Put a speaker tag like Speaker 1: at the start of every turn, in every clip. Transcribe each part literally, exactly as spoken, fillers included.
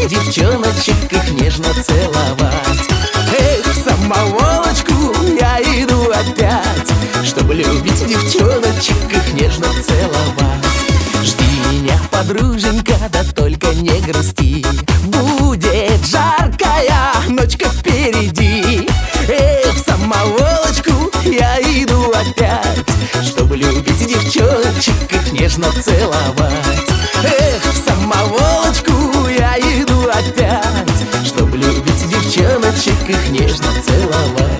Speaker 1: любить девчоночек, их нежно целовать. Эх, в самоволочку я иду опять, чтобы любить девчоночек, их нежно целовать. Жди меня, подруженька, да только не грусти, будет жаркая ночка впереди. Эх, в самоволочку я иду опять, чтобы любить девчоночек, их нежно целовать. Эх, в самоволочку я иду опять, чтобы любить девчоночек, их нежно целовать.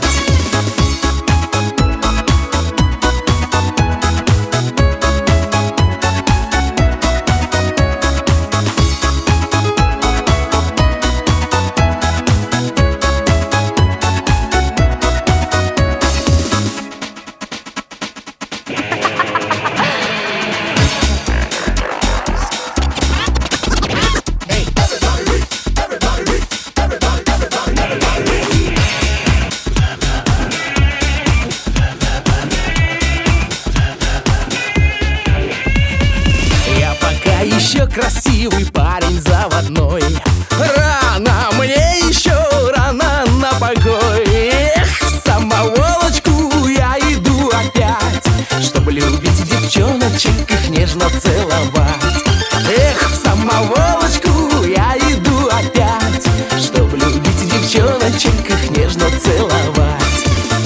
Speaker 1: Еще красивый парень заводной, рано мне еще, рано на покой. Эх, в самоволочку я иду опять, чтобы любить девчоночек, их нежно целовать. Эх, в самоволочку я иду опять, чтобы любить девчоночек, их нежно целовать.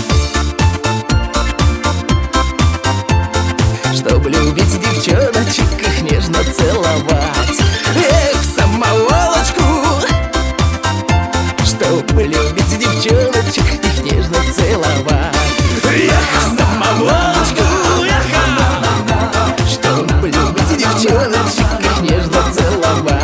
Speaker 1: Чтобы любить девчоночек, их нежно целовать. Эх, в самоволочку, чтобы любить девчоночек, их нежно целовать. Эх, в самоволочку, чтобы любить девчоночек, их нежно целовать.